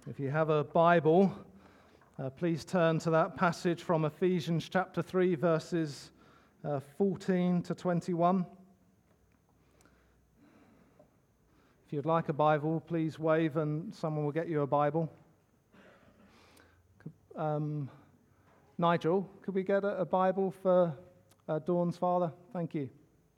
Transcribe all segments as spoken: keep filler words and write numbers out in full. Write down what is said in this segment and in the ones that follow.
If you have a Bible, uh, please turn to that passage from Ephesians chapter three, verses uh, fourteen to twenty-one. If you'd like a Bible, please wave and someone will get you a Bible. Um, Nigel, could we get a, a Bible for uh, Dawn's father? Thank you.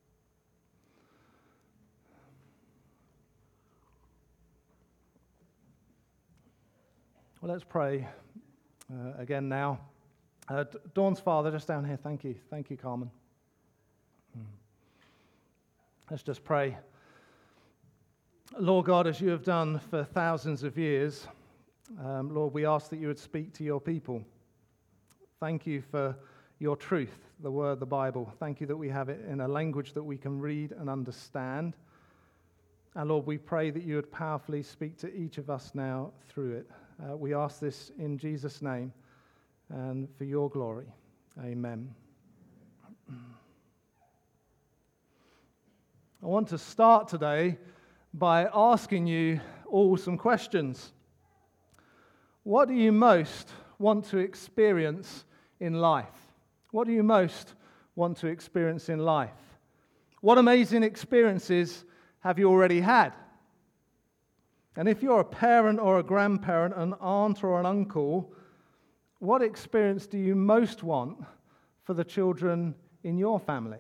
Well, let's pray uh, again now. Uh, Dawn's father, just down here. Thank you. Thank you, Carmen. Hmm. Let's just pray. Lord God, as you have done for thousands of years, um, Lord, we ask that you would speak to your people. Thank you for your truth, the word, the Bible. Thank you that we have it in a language that we can read and understand. And Lord, we pray that you would powerfully speak to each of us now through it. Uh, we ask this in Jesus' name and for your glory. Amen. I want to start today by asking you all some questions. What do you most want to experience in life? What do you most want to experience in life? What amazing experiences have you already had? And if you're a parent or a grandparent, an aunt or an uncle, what experience do you most want for the children in your family?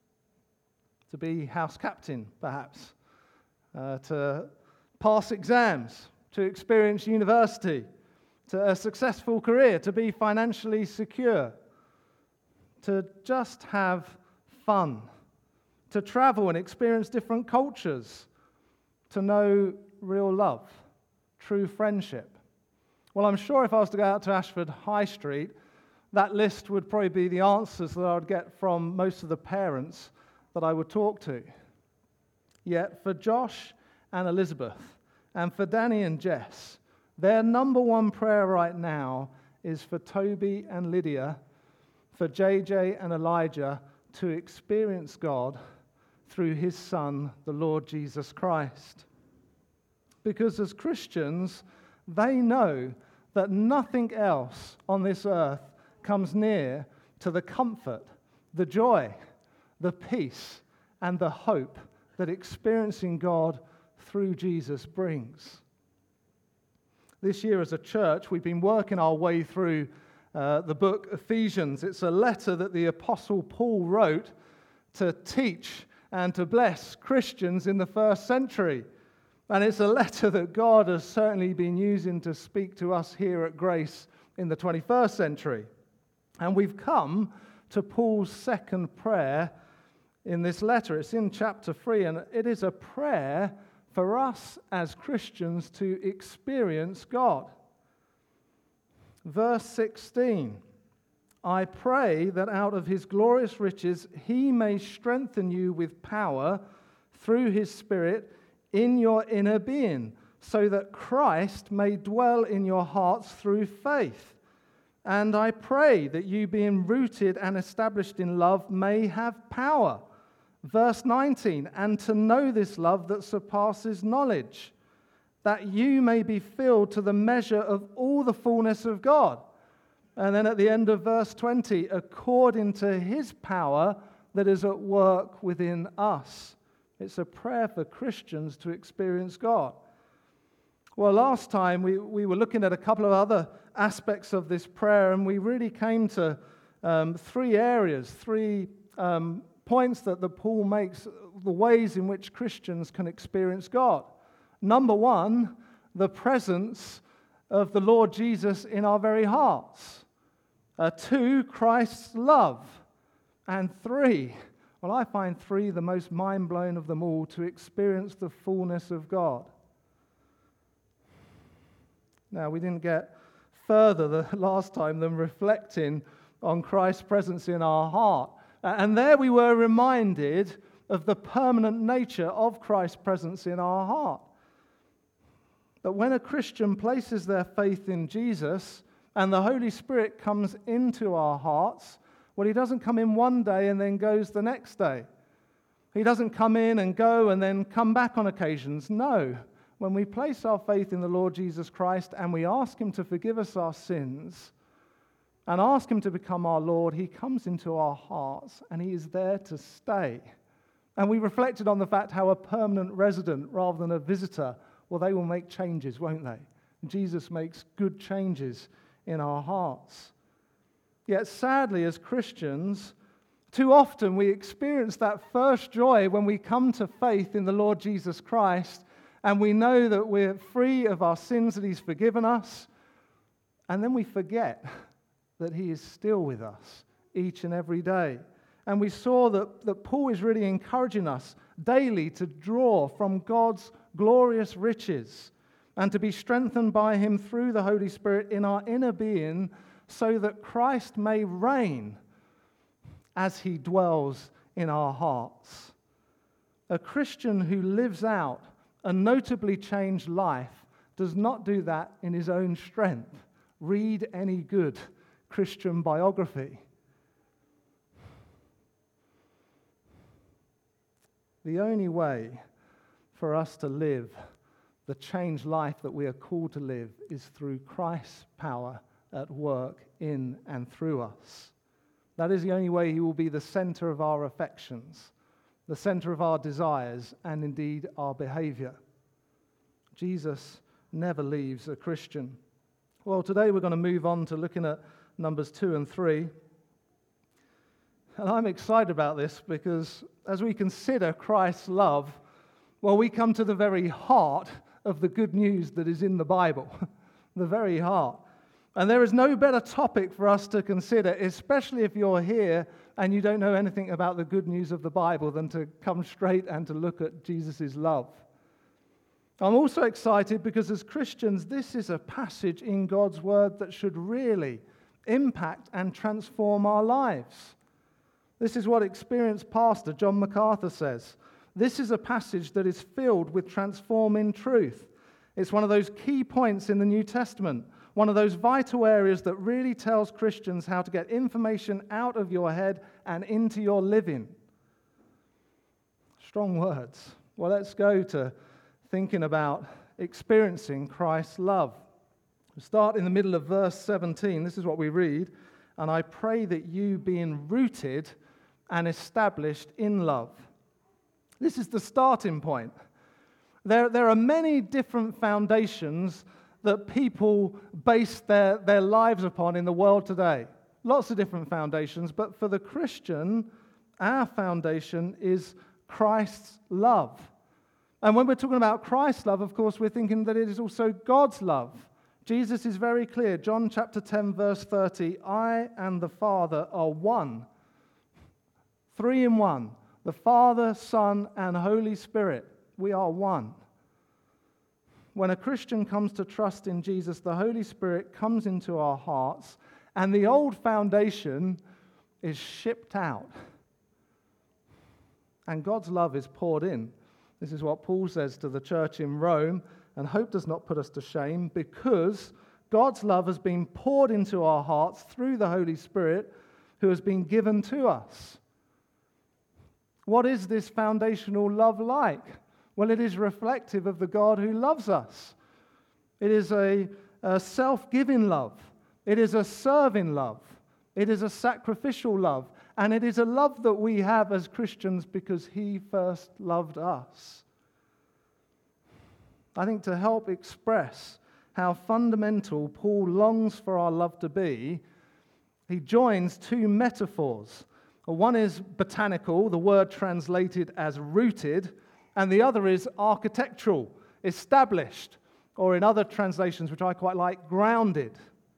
To be house captain, perhaps. Uh, to pass exams, to experience university, to a successful career, to be financially secure, to just have fun, to travel and experience different cultures, to know real love, true friendship. Well, I'm sure if I was to go out to Ashford High Street, that list would probably be the answers that I would get from most of the parents that I would talk to. Yet for Josh and Elizabeth, and for Danny and Jess, their number one prayer right now is for Toby and Lydia, for J J and Elijah to experience God through his Son, the Lord Jesus Christ. Because as Christians, they know that nothing else on this earth comes near to the comfort, the joy, the peace, and the hope that experiencing God through Jesus brings. This year as a church, we've been working our way through uh, the book Ephesians. It's a letter that the Apostle Paul wrote to teach and to bless Christians in the first century. And it's a letter that God has certainly been using to speak to us here at Grace in the twenty-first century. And we've come to Paul's second prayer in this letter. It's in chapter three, and it is a prayer for us as Christians to experience God. Verse sixteen, I pray that out of his glorious riches he may strengthen you with power through his Spirit in your inner being, so that Christ may dwell in your hearts through faith. And I pray that you, being rooted and established in love, may have power. Verse nineteen, and to know this love that surpasses knowledge, that you may be filled to the measure of all the fullness of God. And then at the end of verse twenty, according to his power that is at work within us. It's a prayer for Christians to experience God. Well, last time we, we were looking at a couple of other aspects of this prayer, and we really came to um, three areas, three um, points that the Paul makes, the ways in which Christians can experience God. Number one, the presence of the Lord Jesus in our very hearts. Uh, two, Christ's love. And three, well, I find three the most mind-blowing of them all, to experience the fullness of God. Now, we didn't get further the last time than reflecting on Christ's presence in our heart. And there we were reminded of the permanent nature of Christ's presence in our heart. That when a Christian places their faith in Jesus and the Holy Spirit comes into our hearts, well, he doesn't come in one day and then goes the next day. He doesn't come in and go and then come back on occasions. No. when we place our faith in the Lord Jesus Christ and we ask him to forgive us our sins and ask him to become our Lord, he comes into our hearts and he is there to stay. And we reflected on the fact how a permanent resident rather than a visitor, well, they will make changes, won't they? Jesus makes good changes in our hearts. Yet sadly, as Christians, too often we experience that first joy when we come to faith in the Lord Jesus Christ and we know that we're free of our sins, that he's forgiven us, and then we forget that he is still with us each and every day. And we saw that, that Paul is really encouraging us daily to draw from God's glorious riches and to be strengthened by him through the Holy Spirit in our inner being so that Christ may reign as he dwells in our hearts. A Christian who lives out a notably changed life does not do that in his own strength. Read any good Christian biography. The only way for us to live the changed life that we are called to live is through Christ's power at work in and through us. That is the only way he will be the center of our affections, the center of our desires, and indeed our behavior. Jesus never leaves a Christian. Well, today we're going to move on to looking at Numbers two and three. And I'm excited about this because as we consider Christ's love, well, we come to the very heart of the good news that is in the Bible, the very heart. And there is no better topic for us to consider, especially if you're here and you don't know anything about the good news of the Bible, than to come straight and to look at Jesus' love. I'm also excited because as Christians, this is a passage in God's Word that should really impact and transform our lives. This is what experienced pastor John MacArthur says. This is a passage that is filled with transforming truth. It's one of those key points in the New Testament, one of those vital areas that really tells Christians how to get information out of your head and into your living. Strong words. Well, let's go to thinking about experiencing Christ's love. We start in the middle of verse seventeen. This is what we read. And I pray that you, being rooted and established in love. This is the starting point. There, there are many different foundations that people base their, their lives upon in the world today. Lots of different foundations, but for the Christian, our foundation is Christ's love. And when we're talking about Christ's love, of course, we're thinking that it is also God's love. Jesus is very clear. John chapter ten, verse thirty, I and the Father are one. Three in one. The Father, Son, and Holy Spirit. We are one. When a Christian comes to trust in Jesus, the Holy Spirit comes into our hearts, and the old foundation is shipped out. And God's love is poured in. This is what Paul says to the church in Rome, and hope does not put us to shame, because God's love has been poured into our hearts through the Holy Spirit who has been given to us. What is this foundational love like? Well, it is reflective of the God who loves us. It is a, a self-giving love. It is a serving love. It is a sacrificial love. And it is a love that we have as Christians because he first loved us. I think to help express how fundamental Paul longs for our love to be, he joins two metaphors. One is botanical, the word translated as rooted, and the other is architectural, established, or in other translations, which I quite like, grounded.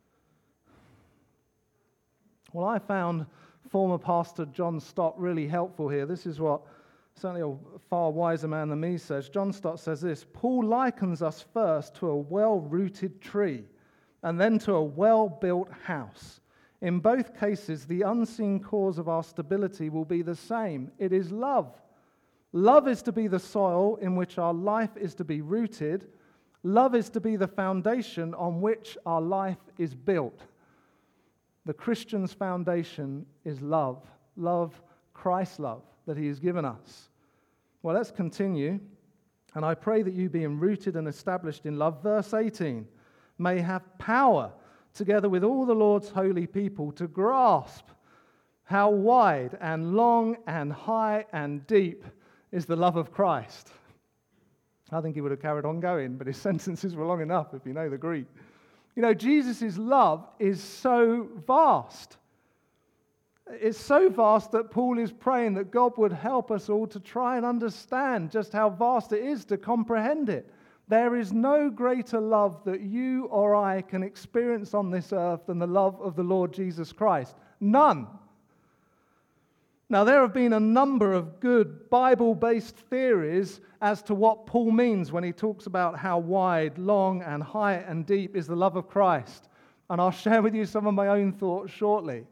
Well, I found former pastor John Stott really helpful here. This is what certainly a far wiser man than me says. John Stott says this: Paul likens us first to a well-rooted tree and then to a well-built house. In both cases, the unseen cause of our stability will be the same. It is love. Love is to be the soil in which our life is to be rooted. Love is to be the foundation on which our life is built. The Christian's foundation is love. Love, Christ's love that he has given us. Well, let's continue. And I pray that you, being rooted and established in love, verse eighteen, may have power, together with all the Lord's holy people, to grasp how wide and long and high and deep is the love of Christ. I think he would have carried on going, but his sentences were long enough if you know the Greek. You know, Jesus' love is so vast. It's so vast that Paul is praying that God would help us all to try and understand just how vast it is, to comprehend it. There is no greater love that you or I can experience on this earth than the love of the Lord Jesus Christ. None. Now, there have been a number of good Bible-based theories as to what Paul means when he talks about how wide, long, and high and deep is the love of Christ. And I'll share with you some of my own thoughts shortly.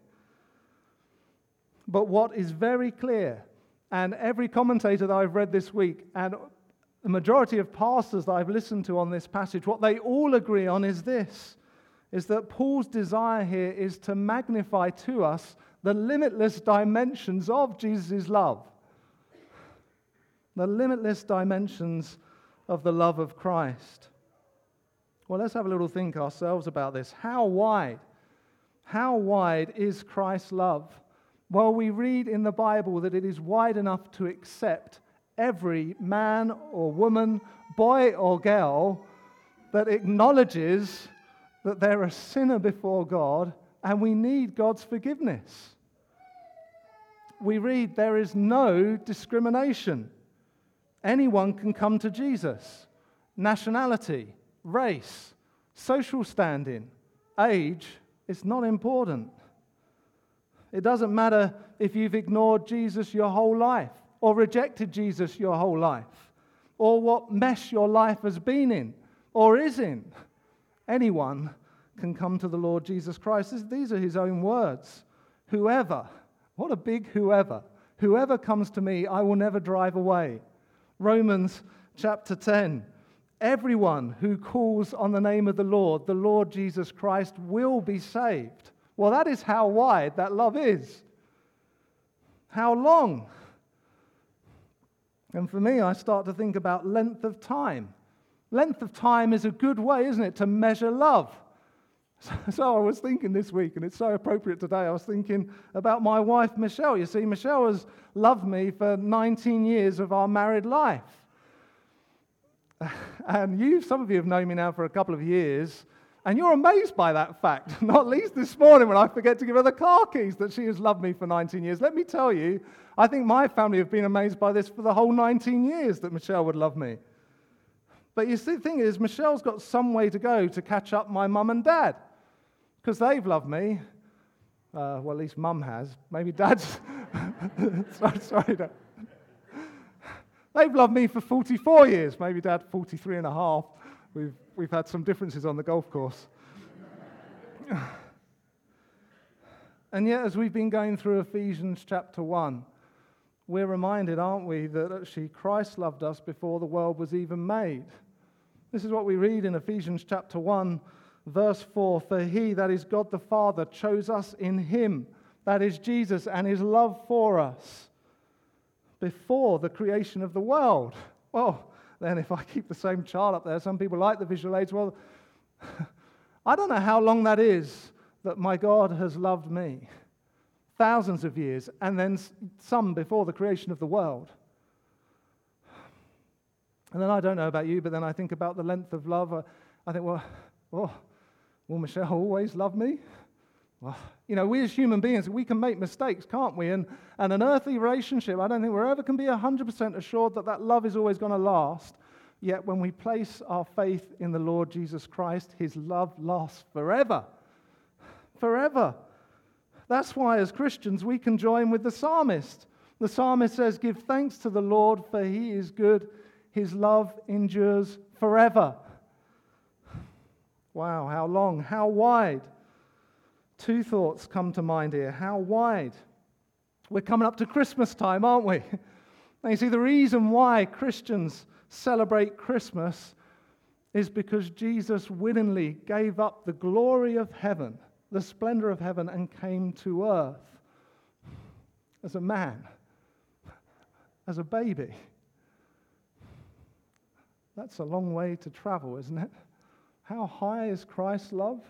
But what is very clear, and every commentator that I've read this week, and the majority of pastors that I've listened to on this passage, what they all agree on is this, is that Paul's desire here is to magnify to us the limitless dimensions of Jesus' love. The limitless dimensions of the love of Christ. Well, let's have a little think ourselves about this. How wide? How wide is Christ's love? Well, we read in the Bible that it is wide enough to accept every man or woman, boy or girl, that acknowledges that they're a sinner before God and we need God's forgiveness. We read there is no discrimination. Anyone can come to Jesus. Nationality, race, social standing, age, it's not important. It doesn't matter if you've ignored Jesus your whole life or rejected Jesus your whole life or what mess your life has been in or is in. Anyone can come to the Lord Jesus Christ. These are his own words. Whoever, what a big whoever. Whoever comes to me, I will never drive away. Romans chapter ten. Everyone who calls on the name of the Lord, the Lord Jesus Christ, will be saved. Well, that is how wide that love is. How long? And for me, I start to think about length of time. Length of time is a good way, isn't it, to measure love. So I was thinking this week, and it's so appropriate today, I was thinking about my wife, Michelle. You see, Michelle has loved me for nineteen years of our married life. And you, some of you have known me now for a couple of years, and you're amazed by that fact, not least this morning when I forget to give her the car keys, that she has loved me for nineteen years. Let me tell you, I think my family have been amazed by this for the whole nineteen years that Michelle would love me. But you see, the thing is, Michelle's got some way to go to catch up my mum and dad, because they've loved me. Uh, well, at least mum has. Maybe dad's... sorry, sorry, Dad. They've loved me for forty-four years. Maybe dad forty-three and a half. We've, we've had some differences on the golf course. And yet, as we've been going through Ephesians chapter one, we're reminded, aren't we, that actually Christ loved us before the world was even made. This is what we read in Ephesians chapter one, verse four. For he, that is God the Father, chose us in him, that is Jesus, and his love for us before the creation of the world. Well, then if I keep the same chart up there, some people like the visual aids. Well, I don't know how long that is that my God has loved me. Thousands of years, and then some before the creation of the world. And then I don't know about you, but then I think about the length of love. I think, well, well will Michelle always love me? Well, you know, we as human beings, we can make mistakes, can't we? And, and an earthly relationship, I don't think we ever can be one hundred percent assured that that love is always going to last. Yet when we place our faith in the Lord Jesus Christ, his love lasts forever. Forever. That's why as Christians we can join with the psalmist. The psalmist says, give thanks to the Lord, for he is good. His love endures forever. Wow, how long, how wide. Two thoughts come to mind here. How wide? We're coming up to Christmas time, aren't we? Now, you see, the reason why Christians celebrate Christmas is because Jesus willingly gave up the glory of heaven, the splendor of heaven, and came to earth as a man, as a baby. That's a long way to travel, isn't it? How high is Christ's love?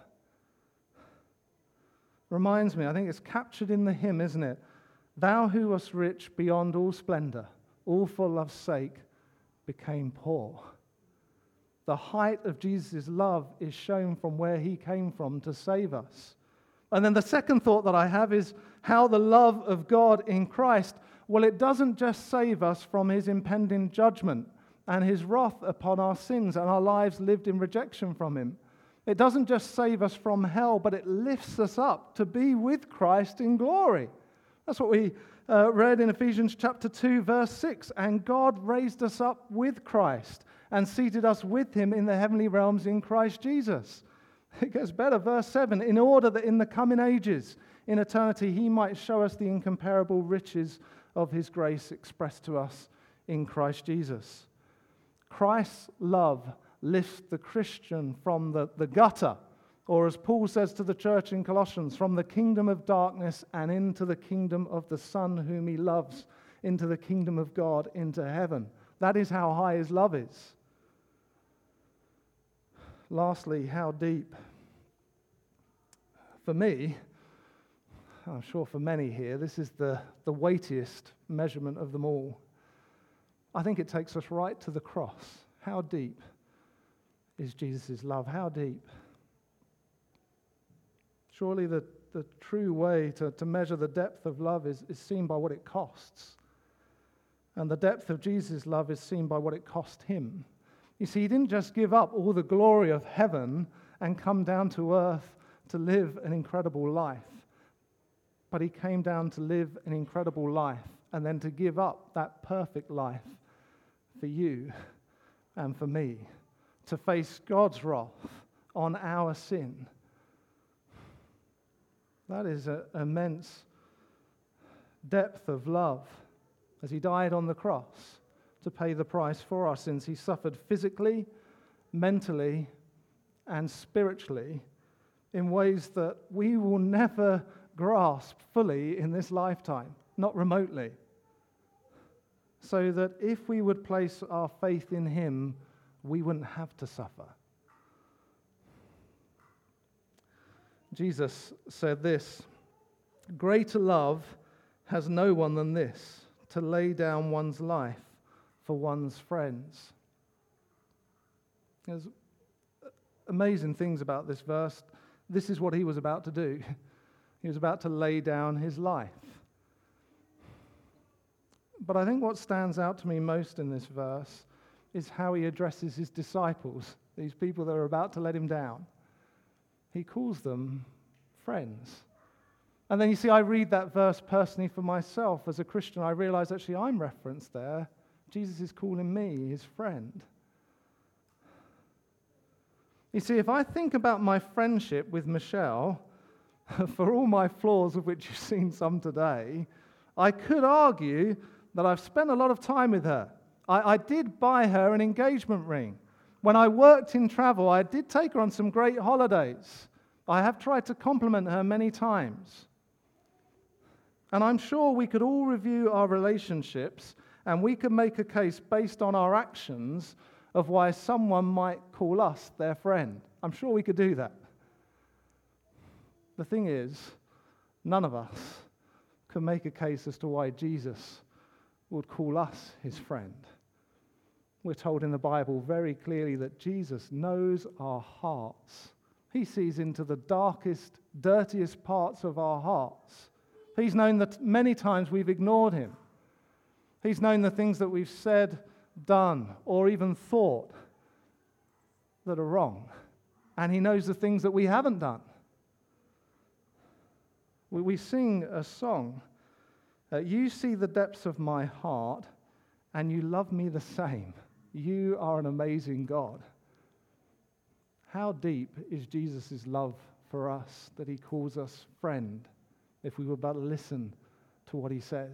Reminds me, I think it's captured in the hymn, isn't it? Thou who wast rich beyond all splendor, all for love's sake became poor. The height of Jesus' love is shown from where he came from to save us. And then the second thought that I have is how the love of God in Christ, well, it doesn't just save us from his impending judgment and his wrath upon our sins and our lives lived in rejection from him. It doesn't just save us from hell, but it lifts us up to be with Christ in glory. That's what we uh, read in Ephesians chapter two, verse six. And God raised us up with Christ and seated us with him in the heavenly realms in Christ Jesus. It gets better, verse seven. In order that in the coming ages, in eternity, he might show us the incomparable riches of his grace expressed to us in Christ Jesus. Christ's love lifts the Christian from the, the gutter, or as Paul says to the church in Colossians, from the kingdom of darkness and into the kingdom of the Son whom he loves, into the kingdom of God, into heaven. That is how high his love is. Lastly, how deep? For me, I'm sure for many here, this is the, the weightiest measurement of them all. I think it takes us right to the cross. How deep is Jesus' love? How deep? Surely the, the true way to, to measure the depth of love is, is seen by what it costs. And the depth of Jesus' love is seen by what it cost him. You see, he didn't just give up all the glory of heaven and come down to earth to live an incredible life, but he came down to live an incredible life and then to give up that perfect life for you and for me, to face God's wrath on our sin. That is an immense depth of love as he died on the cross to pay the price for our sins. He suffered physically, mentally, and spiritually in ways that we will never grasp fully in this lifetime, not remotely. So that if we would place our faith in him, we wouldn't have to suffer. Jesus said this, greater love has no one than this, to lay down one's life for one's friends. There's amazing things about this verse. This is what he was about to do. He was about to lay down his life. But I think what stands out to me most in this verse is how he addresses his disciples, these people that are about to let him down. He calls them friends. And then you see, I read that verse personally for myself as a Christian. I realize actually I'm referenced there. Jesus is calling me his friend. You see, if I think about my friendship with Michelle, for all my flaws of which you've seen some today, I could argue that I've spent a lot of time with her. I, I did buy her an engagement ring. When I worked in travel, I did take her on some great holidays. I have tried to compliment her many times. And I'm sure we could all review our relationships and we could make a case based on our actions of why someone might call us their friend. I'm sure we could do that. The thing is, none of us can make a case as to why Jesus would call us his friend. We're told in the Bible very clearly that Jesus knows our hearts. He sees into the darkest, dirtiest parts of our hearts. He's known that many times we've ignored him. He's known the things that we've said, done, or even thought that are wrong. And he knows the things that we haven't done. We, we sing a song, uh, you see the depths of my heart, and you love me the same. You are an amazing God. How deep is Jesus' love for us that he calls us friend, if we would but listen to what he says?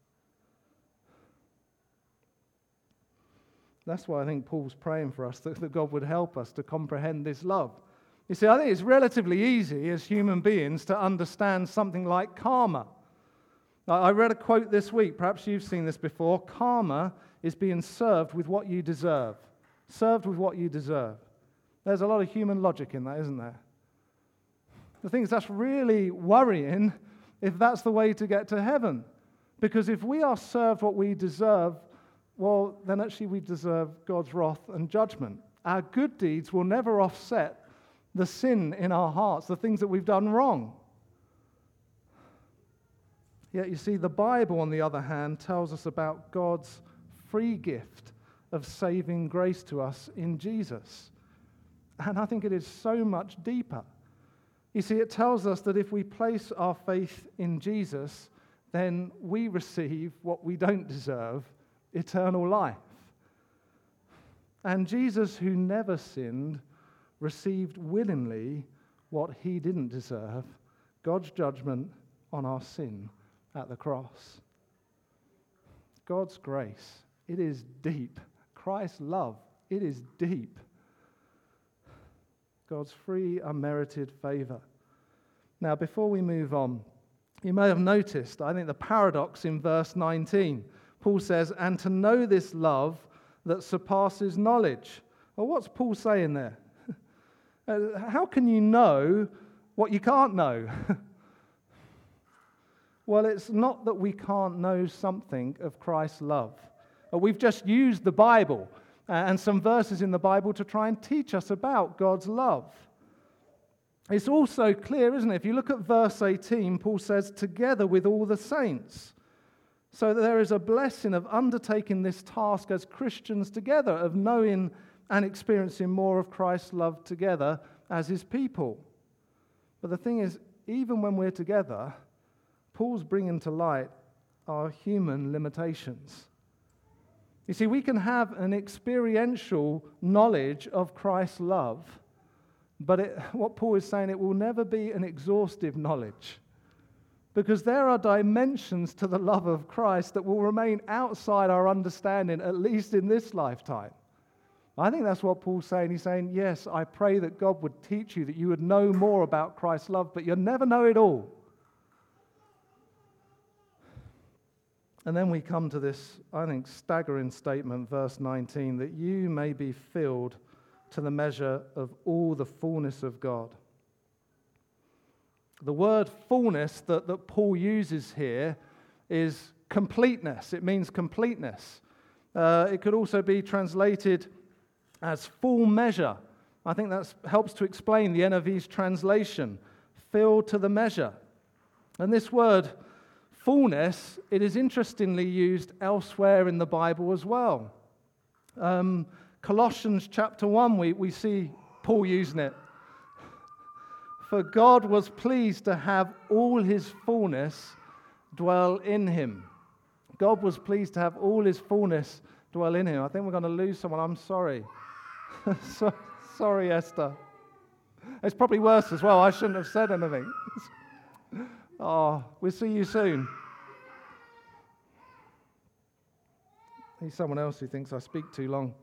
That's why I think Paul's praying for us, that, that God would help us to comprehend this love. You see, I think it's relatively easy as human beings to understand something like karma. I read a quote this week, perhaps you've seen this before. Karma is being served with what you deserve. served with what you deserve. There's a lot of human logic in that, isn't there? The thing is, that's really worrying if that's the way to get to heaven. Because if we are served what we deserve, well, then actually we deserve God's wrath and judgment. Our good deeds will never offset the sin in our hearts, the things that we've done wrong. Yet you see, the Bible, on the other hand, tells us about God's free gift of saving grace to us in Jesus. And I think it is so much deeper. You see, it tells us that if we place our faith in Jesus, then we receive what we don't deserve, eternal life. And Jesus, who never sinned, received willingly what he didn't deserve, God's judgment on our sin at the cross. God's grace, it is deep. Christ's love, it is deep. God's free, unmerited favor. Now, before we move on, you may have noticed, I think, the paradox in verse nineteen. Paul says, and to know this love that surpasses knowledge. Well, what's Paul saying there? How can you know what you can't know? Well, it's not that we can't know something of Christ's love. We've just used the Bible and some verses in the Bible to try and teach us about God's love. It's also clear, isn't it? If you look at verse eighteen, Paul says, together with all the saints. So that there is a blessing of undertaking this task as Christians together, of knowing and experiencing more of Christ's love together as his people. But the thing is, even when we're together, Paul's bringing to light our human limitations. You see, we can have an experiential knowledge of Christ's love, but it, what Paul is saying, it will never be an exhaustive knowledge, because there are dimensions to the love of Christ that will remain outside our understanding, at least in this lifetime. I think that's what Paul's saying. He's saying, yes, I pray that God would teach you, that you would know more about Christ's love, but you'll never know it all. And then we come to this, I think, staggering statement, verse nineteen, that you may be filled to the measure of all the fullness of God. The word fullness that, that Paul uses here is completeness. It means completeness. Uh, it could also be translated as full measure. I think that helps to explain the N I V's translation, filled to the measure. And this word, fullness, it is interestingly used elsewhere in the Bible as well. Um, Colossians chapter one, we, we see Paul using it. For God was pleased to have all his fullness dwell in him. God was pleased to have all his fullness dwell in him. I think we're going to lose someone. I'm sorry. so, sorry, Esther. It's probably worse as well. I shouldn't have said anything. Oh, we'll see you soon. He's someone else who thinks I speak too long.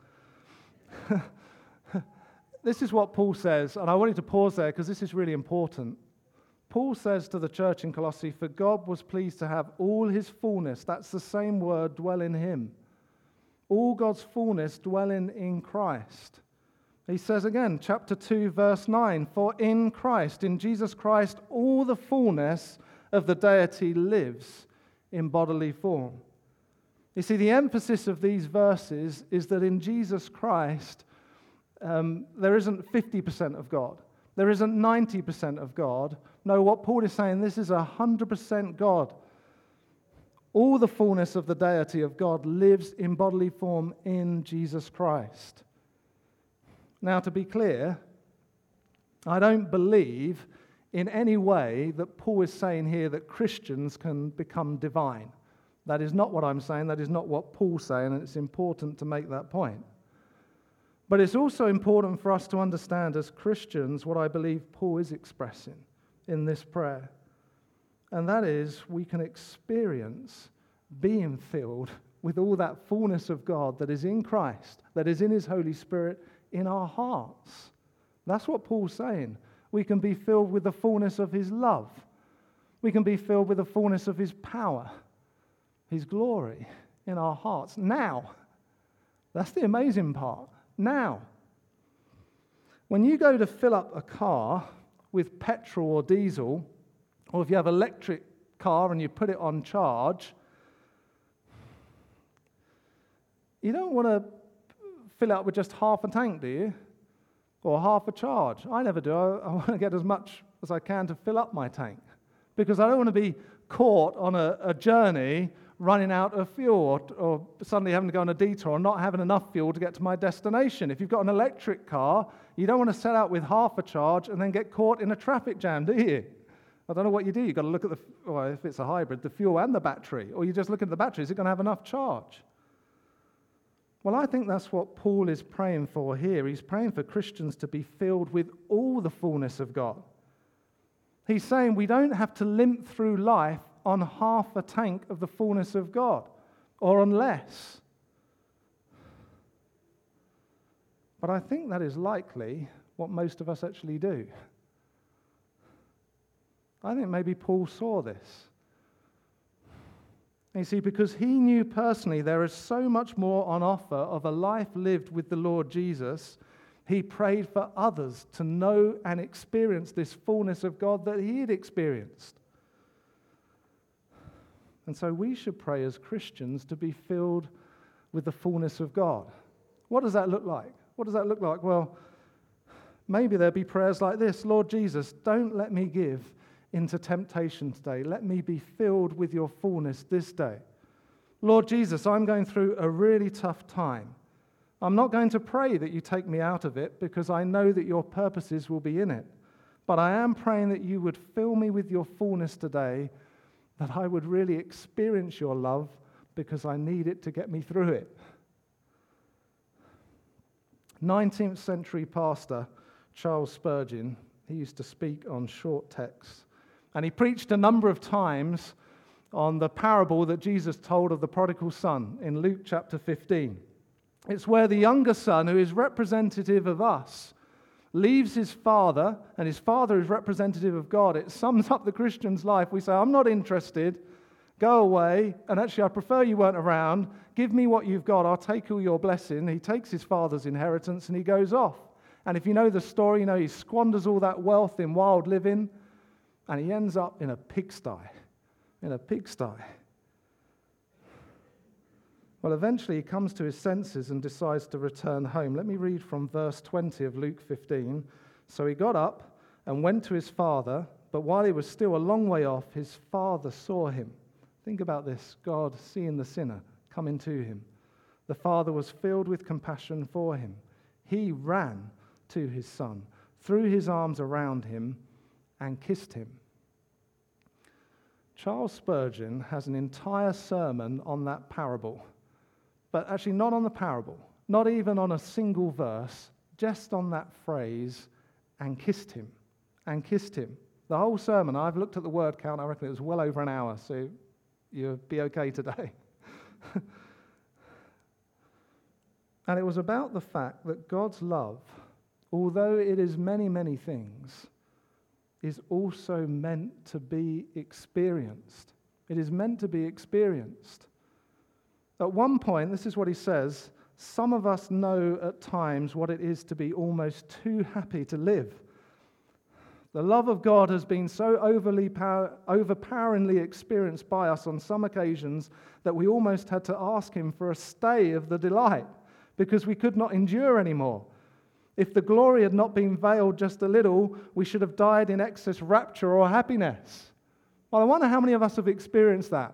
This is what Paul says, and I wanted to pause there because this is really important. Paul says to the church in Colossae, for God was pleased to have all his fullness, that's the same word, dwell in him. All God's fullness dwelling in Christ. He says again, chapter two, verse nine, for in Christ, in Jesus Christ, all the fullness of the deity lives in bodily form. You see, the emphasis of these verses is that in Jesus Christ, um, there isn't fifty percent of God. There isn't ninety percent of God. No, what Paul is saying, this is one hundred percent God. All the fullness of the deity of God lives in bodily form in Jesus Christ. Now, to be clear, I don't believe in any way that Paul is saying here that Christians can become divine. That is not what I'm saying. That is not what Paul's saying, and it's important to make that point. But it's also important for us to understand as Christians what I believe Paul is expressing in this prayer. And that is, we can experience being filled with all that fullness of God that is in Christ, that is in his Holy Spirit, in our hearts. That's what Paul's saying. We can be filled with the fullness of his love. We can be filled with the fullness of his power, his glory in our hearts. Now, that's the amazing part. now. When you go to fill up a car with petrol or diesel, or if you have an electric car and you put it on charge, you don't want to fill it up with just half a tank, do you? Or half a charge. I never do. I, I want to get as much as I can to fill up my tank, because I don't want to be caught on a, a journey running out of fuel, or, or suddenly having to go on a detour and not having enough fuel to get to my destination. If you've got an electric car, you don't want to set out with half a charge and then get caught in a traffic jam, do you? I don't know what you do. You've got to look at the, well, if it's a hybrid, the fuel and the battery. Or you just look at the battery. Is it going to have enough charge? Well, I think that's what Paul is praying for here. He's praying for Christians to be filled with all the fullness of God. He's saying we don't have to limp through life on half a tank of the fullness of God, or on less. But I think that is likely what most of us actually do. I think maybe Paul saw this. You see, because he knew personally there is so much more on offer of a life lived with the Lord Jesus, he prayed for others to know and experience this fullness of God that he had experienced. And so we should pray as Christians to be filled with the fullness of God. What does that look like? What does that look like? Well, maybe there'll be prayers like this: Lord Jesus, don't let me give into temptation today. Let me be filled with your fullness this day. Lord Jesus, I'm going through a really tough time. I'm not going to pray that you take me out of it, because I know that your purposes will be in it. But I am praying that you would fill me with your fullness today, that I would really experience your love, because I need it to get me through it. nineteenth century pastor Charles Spurgeon, he used to speak on short texts, and he preached a number of times on the parable that Jesus told of the prodigal son in Luke chapter fifteen. It's where the younger son, who is representative of us, leaves his father, and his father is representative of God. It sums up the Christian's life. We say, I'm not interested, go away, and actually I prefer you weren't around, give me what you've got, I'll take all your blessing. He takes his father's inheritance and he goes off. And if you know the story, you know he squanders all that wealth in wild living, and he ends up in a pigsty, in a pigsty. Well, eventually he comes to his senses and decides to return home. Let me read from verse twenty of Luke fifteen. So he got up and went to his father, but while he was still a long way off, his father saw him. Think about this, God seeing the sinner coming to him. The father was filled with compassion for him. He ran to his son, threw his arms around him, and kissed him. Charles Spurgeon has an entire sermon on that parable. But actually not on the parable, not even on a single verse, just on that phrase, and kissed him, and kissed him. The whole sermon, I've looked at the word count, I reckon it was well over an hour, so you'll be okay today. And it was about the fact that God's love, although it is many, many things, is also meant to be experienced. It is meant to be experienced. At one point, this is what he says, some of us know at times what it is to be almost too happy to live. The love of God has been so overly power, overpoweringly experienced by us on some occasions that we almost had to ask him for a stay of the delight because we could not endure anymore. If the glory had not been veiled just a little, we should have died in excess rapture or happiness. Well, I wonder how many of us have experienced that.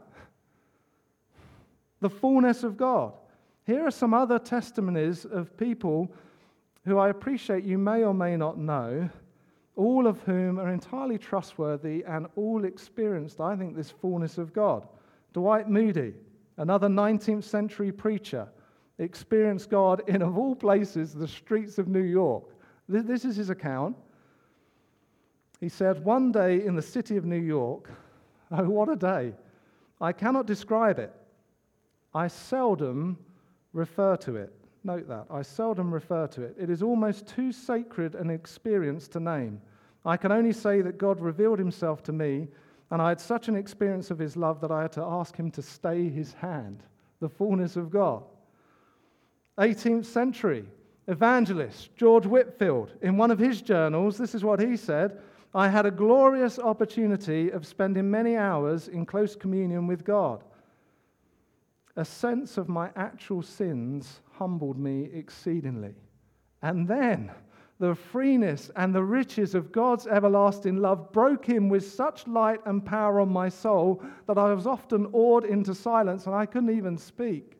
The fullness of God. Here are some other testimonies of people who I appreciate you may or may not know, all of whom are entirely trustworthy and all experienced, I think, this fullness of God. Dwight Moody, another nineteenth century preacher, experienced God in, of all places, the streets of New York. This is his account. He said, one day in the city of New York, oh, what a day. I cannot describe it. I seldom refer to it. Note that. I seldom refer to it. It is almost too sacred an experience to name. I can only say that God revealed himself to me, and I had such an experience of his love that I had to ask him to stay his hand. The fullness of God. eighteenth century, evangelist George Whitefield, in one of his journals, this is what he said: "I had a glorious opportunity of spending many hours in close communion with God. A sense of my actual sins humbled me exceedingly. And then the freeness and the riches of God's everlasting love broke in with such light and power on my soul that I was often awed into silence and I couldn't even speak."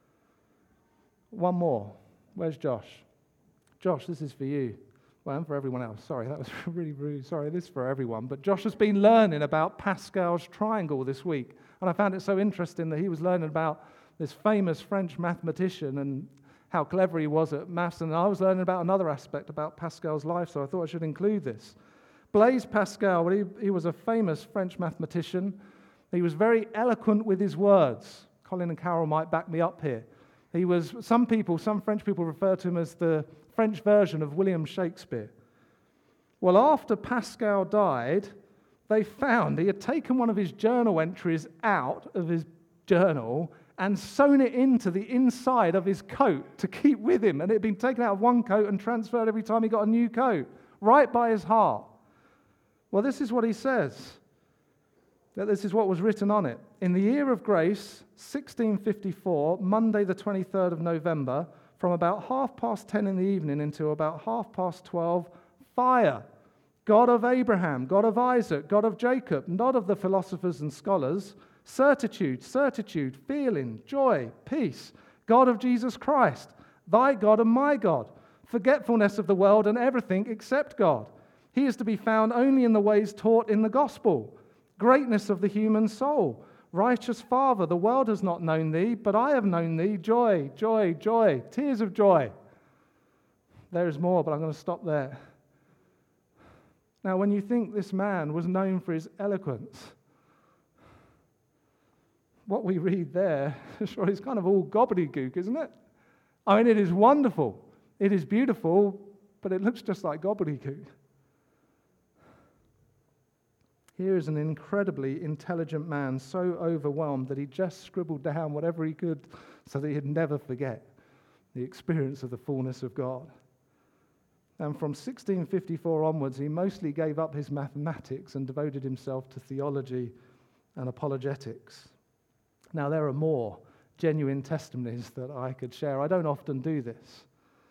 One more. Where's Josh? Josh, this is for you. Well, and for everyone else. Sorry, that was really rude. Sorry, this is for everyone. But Josh has been learning about Pascal's triangle this week. And I found it so interesting that he was learning about this famous French mathematician and how clever he was at maths. And I was learning about another aspect about Pascal's life, so I thought I should include this. Blaise Pascal, well, he, he was a famous French mathematician. He was very eloquent with his words. Colin and Carol might back me up here. He was, some people, some French people refer to him as the French version of William Shakespeare. Well, after Pascal died, they found he had taken one of his journal entries out of his journal and sewn it into the inside of his coat to keep with him. And it had been taken out of one coat and transferred every time he got a new coat, right by his heart. Well, this is what he says. That this is what was written on it. "In the year of grace, sixteen fifty-four, Monday the twenty-third of November, from about half past ten in the evening until about half past twelve, fire. God of Abraham, God of Isaac, God of Jacob, not of the philosophers and scholars, certitude, certitude, feeling, joy, peace, God of Jesus Christ, thy God and my God, forgetfulness of the world and everything except God. He is to be found only in the ways taught in the gospel. Greatness of the human soul, righteous Father, the world has not known thee, but I have known thee, joy, joy, joy, tears of joy." There is more, but I'm going to stop there. Now, when you think this man was known for his eloquence, what we read there, sure, it's kind of all gobbledygook, isn't it? I mean, it is wonderful, it is beautiful, but it looks just like gobbledygook. Here is an incredibly intelligent man, so overwhelmed that he just scribbled down whatever he could so that he'd never forget the experience of the fullness of God. And from sixteen fifty-four onwards, he mostly gave up his mathematics and devoted himself to theology and apologetics. Now, there are more genuine testimonies that I could share. I don't often do this.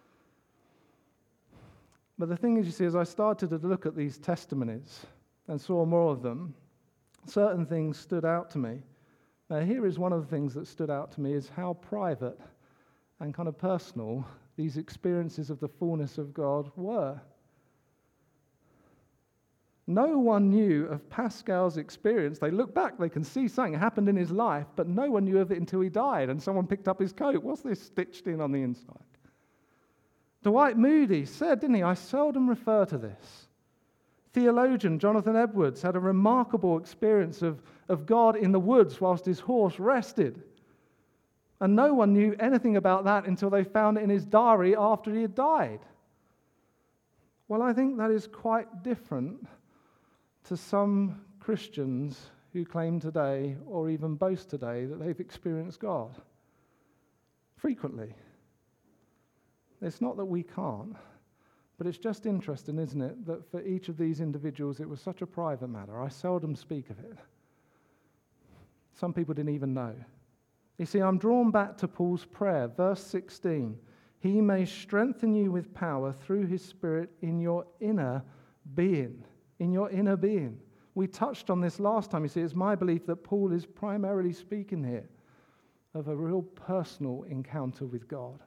But the thing is, you see, as I started to look at these testimonies and saw more of them, certain things stood out to me. Now, here is one of the things that stood out to me is how private and kind of personal these experiences of the fullness of God were. No one knew of Pascal's experience. They look back, they can see something happened in his life, but no one knew of it until he died and someone picked up his coat. What's this stitched in on the inside? Dwight Moody said, didn't he, "I seldom refer to this." Theologian Jonathan Edwards had a remarkable experience of, of God in the woods whilst his horse rested. And no one knew anything about that until they found it in his diary after he had died. Well, I think that is quite different to some Christians who claim today, or even boast today, that they've experienced God frequently. It's not that we can't. But it's just interesting, isn't it, that for each of these individuals it was such a private matter. I seldom speak of it. Some people didn't even know. You see, I'm drawn back to Paul's prayer, verse sixteen. "He may strengthen you with power through his Spirit in your inner being." In your inner being. We touched on this last time. You see, it's my belief that Paul is primarily speaking here of a real personal encounter with God.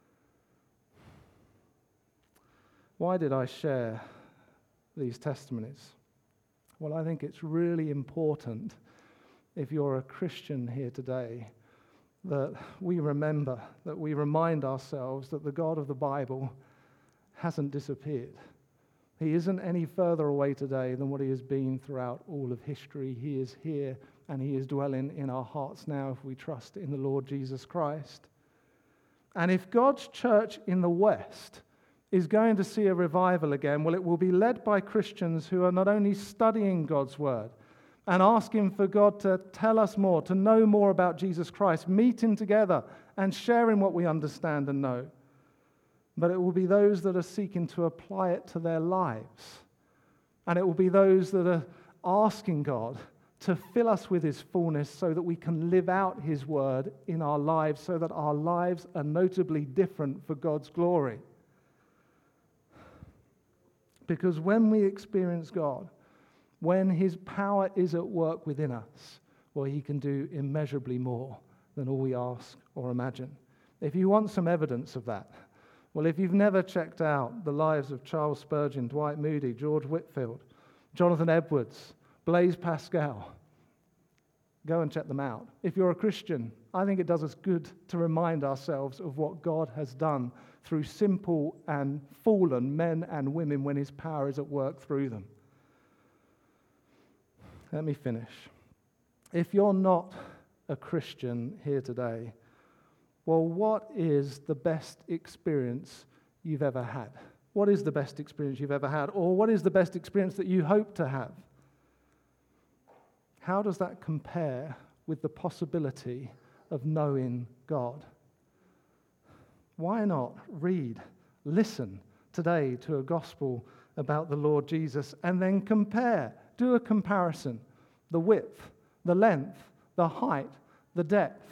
Why did I share these testimonies? Well, I think it's really important, if you're a Christian here today, that we remember, that we remind ourselves that the God of the Bible hasn't disappeared. He isn't any further away today than what he has been throughout all of history. He is here and he is dwelling in our hearts now if we trust in the Lord Jesus Christ. And if God's church in the West is going to see a revival again, well, it will be led by Christians who are not only studying God's word and asking for God to tell us more, to know more about Jesus Christ, meeting together and sharing what we understand and know, but it will be those that are seeking to apply it to their lives. And it will be those that are asking God to fill us with his fullness so that we can live out his word in our lives, so that our lives are notably different for God's glory. Because when we experience God, when his power is at work within us, well, he can do immeasurably more than all we ask or imagine. If you want some evidence of that, well, if you've never checked out the lives of Charles Spurgeon, Dwight Moody, George Whitefield, Jonathan Edwards, Blaise Pascal, go and check them out. If you're a Christian, I think it does us good to remind ourselves of what God has done through simple and fallen men and women when his power is at work through them. Let me finish. If you're not a Christian here today, well, what is the best experience you've ever had? What is the best experience you've ever had? Or what is the best experience that you hope to have? How does that compare with the possibility of knowing God? Why not read, listen today to a gospel about the Lord Jesus and then compare, do a comparison, the width, the length, the height, the depth.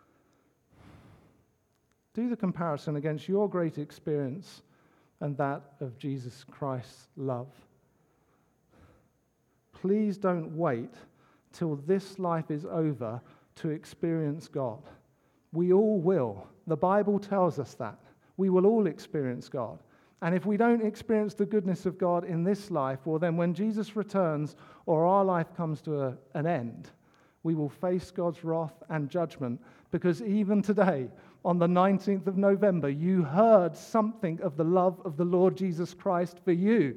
Do the comparison against your great experience and that of Jesus Christ's love. Please don't wait till this life is over to experience God. We all will. The Bible tells us that. We will all experience God. And if we don't experience the goodness of God in this life, well then when Jesus returns or our life comes to a, an end, we will face God's wrath and judgment, because even today, on the nineteenth of November, you heard something of the love of the Lord Jesus Christ for you.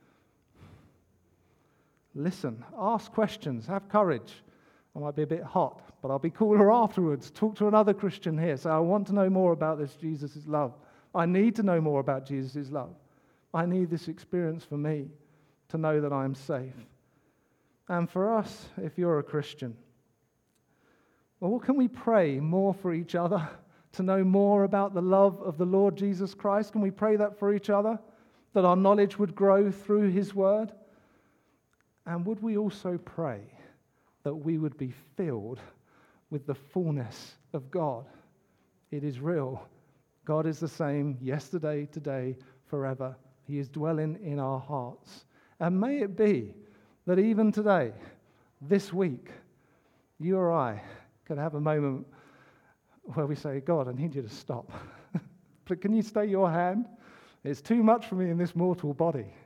Listen, ask questions, have courage. I might be a bit hot, but I'll be cooler afterwards. Talk to another Christian here. Say, I want to know more about this Jesus' love. I need to know more about Jesus' love. I need this experience for me to know that I'm safe. And for us, if you're a Christian, well, what can we pray more for each other? To know more about the love of the Lord Jesus Christ? Can we pray that for each other? That our knowledge would grow through his word? And would we also pray that we would be filled with the fullness of God? It is real. God is the same yesterday, today, forever. He is dwelling in our hearts. And may it be that even today, this week, you or I can have a moment where we say, God, I need you to stop. But can you stay your hand? It's too much for me in this mortal body.